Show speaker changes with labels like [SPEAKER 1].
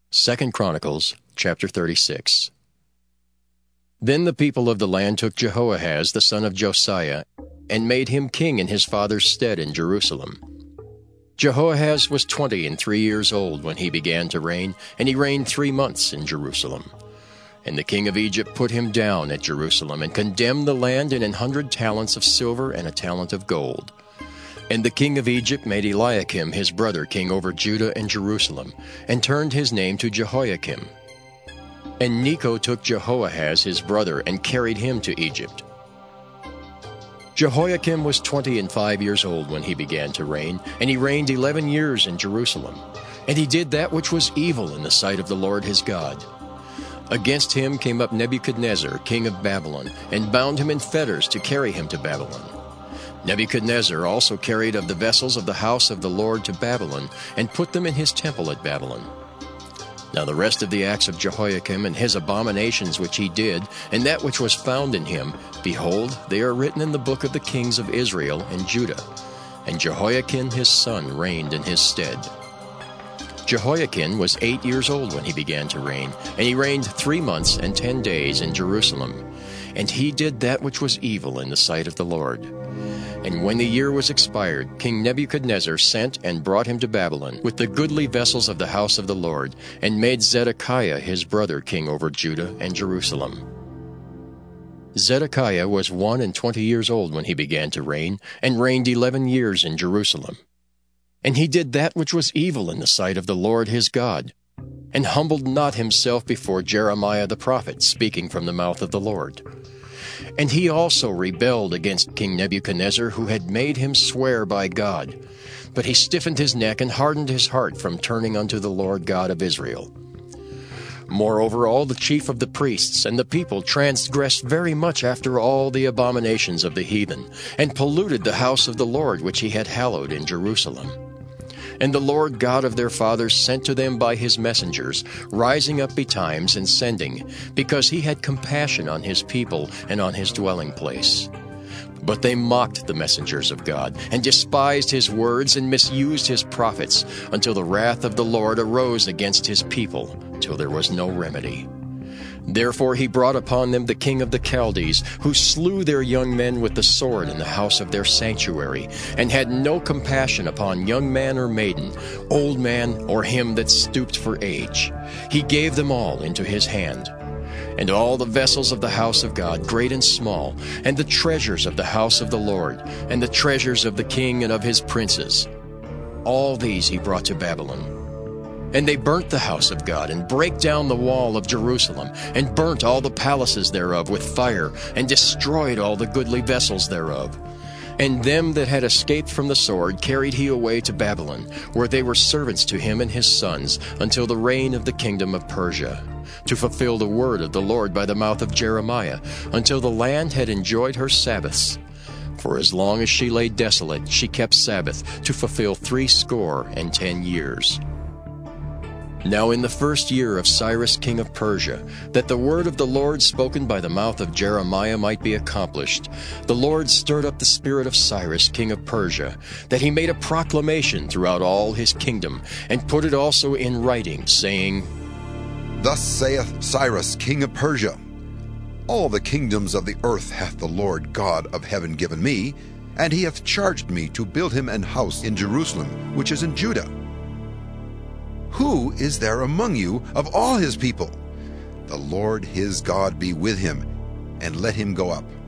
[SPEAKER 1] 2 Chronicles chapter 36. Then the people of the land took Jehoahaz the son of Josiah, and made him king in his father's stead in Jerusalem. Jehoahaz was 23 years old when he began to reign, and he reigned 3 months in Jerusalem. And the king of Egypt put him down at Jerusalem, and condemned the land in 100 talents of silver and a talent of gold. And the king of Egypt made Eliakim his brother king over Judah and Jerusalem, and turned his name to Jehoiakim. And Necho took Jehoahaz his brother, and carried him to Egypt. Jehoiakim was 25 years old when he began to reign, and he reigned 11 years in Jerusalem. And he did that which was evil in the sight of the Lord his God. Against him came up Nebuchadnezzar, king of Babylon, and bound him in fetters to carry him to Babylon. Nebuchadnezzar also carried of the vessels of the house of the Lord to Babylon, and put them in his temple at Babylon. Now the rest of the acts of Jehoiakim, and his abominations which he did, and that which was found in him, behold, they are written in the book of the kings of Israel and Judah. And Jehoiakim his son reigned in his stead. Jehoiakim was 8 years old when he began to reign, and he reigned 3 months and 10 days in Jerusalem. And he did that which was evil in the sight of the Lord. And when the year was expired, King Nebuchadnezzar sent and brought him to Babylon with the goodly vessels of the house of the Lord, and made Zedekiah his brother king over Judah and Jerusalem. Zedekiah was 21 years old when he began to reign, and reigned 11 years in Jerusalem. And he did that which was evil in the sight of the Lord his God, and humbled not himself before Jeremiah the prophet, speaking from the mouth of the Lord. And he also rebelled against King Nebuchadnezzar, who had made him swear by God. But he stiffened his neck and hardened his heart from turning unto the Lord God of Israel. Moreover, all the chief of the priests and the people transgressed very much after all the abominations of the heathen, and polluted the house of the Lord which he had hallowed in Jerusalem. And the Lord God of their fathers sent to them by his messengers, rising up betimes and sending, because he had compassion on his people and on his dwelling place. But they mocked the messengers of God, and despised his words, and misused his prophets, until the wrath of the Lord arose against his people, till there was no remedy. Therefore he brought upon them the king of the Chaldees, who slew their young men with the sword in the house of their sanctuary, and had no compassion upon young man or maiden, old man or him that stooped for age. He gave them all into his hand. And all the vessels of the house of God, great and small, and the treasures of the house of the Lord, and the treasures of the king and of his princes, all these he brought to Babylon. And they burnt the house of God, and brake down the wall of Jerusalem, and burnt all the palaces thereof with fire, and destroyed all the goodly vessels thereof. And them that had escaped from the sword carried he away to Babylon, where they were servants to him and his sons, until the reign of the kingdom of Persia, to fulfill the word of the Lord by the mouth of Jeremiah, until the land had enjoyed her Sabbaths. For as long as she lay desolate, she kept Sabbath, to fulfill 60 years. Now in the first year of Cyrus king of Persia, that the word of the Lord spoken by the mouth of Jeremiah might be accomplished, the Lord stirred up the spirit of Cyrus king of Persia, that he made a proclamation throughout all his kingdom, and put it also in writing, saying,
[SPEAKER 2] Thus saith Cyrus king of Persia, All the kingdoms of the earth hath the Lord God of heaven given me, and he hath charged me to build him an house in Jerusalem, which is in Judah. Who is there among you of all his people? The Lord his God be with him, and let him go up.